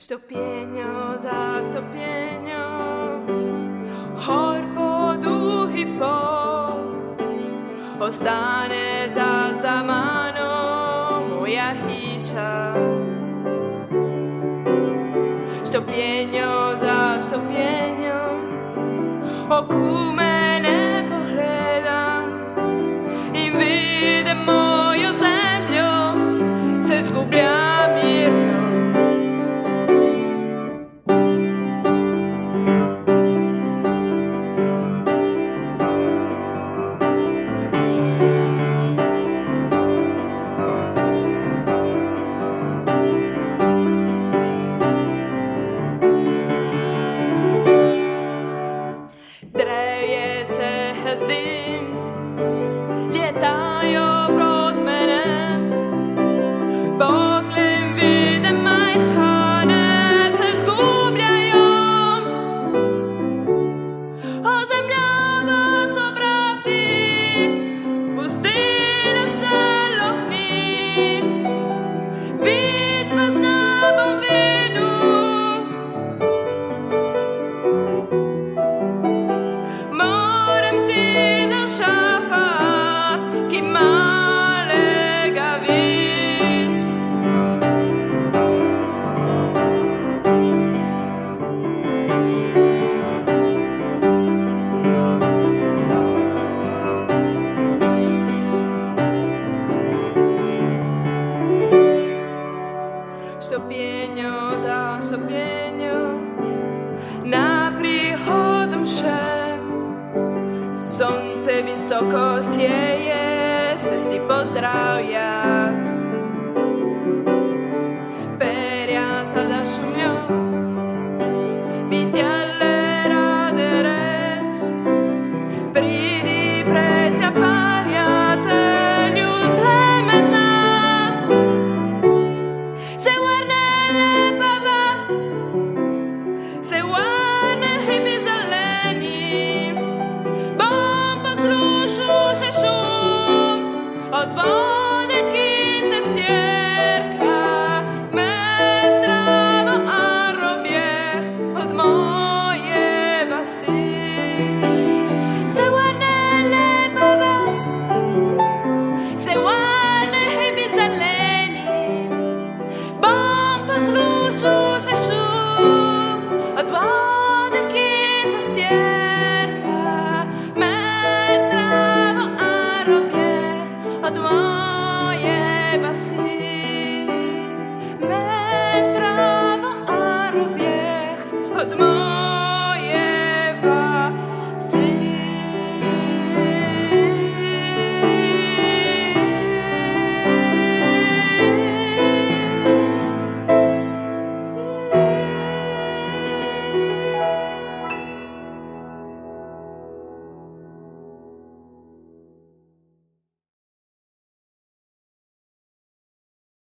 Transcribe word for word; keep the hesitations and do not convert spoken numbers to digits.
Stopjenjo za stopjenjo, hor po duhi pot, ostane za za mano moja hiša. Stopjenjo za stopjenjo, oku mene pogledam in vidim mojo zemljo, se zgublja mirno. Drevje se hezdim, ljetajo prot mene, potlem vidim majhane se zgubljajo. Ozemljava so vrati, pustina se lohni, vič vas ne bom videl. Stopjenjo za stopjenjo, naprihodom še, sonce visoko sjeje, se zdi pozdravljat. Perja sada šumljo, bitjale rade reč, pridi predsja parjatelju, teme nas. Se Se wane hybi zeleni, bom poslušal še šum od vode, ki se stjerka med travo a robjeh od moje vasi. Se wane lepa vas, se wane hybi zeleni, bom poslušal še šum od vode, ki se stjerka med travo a robjeh od moje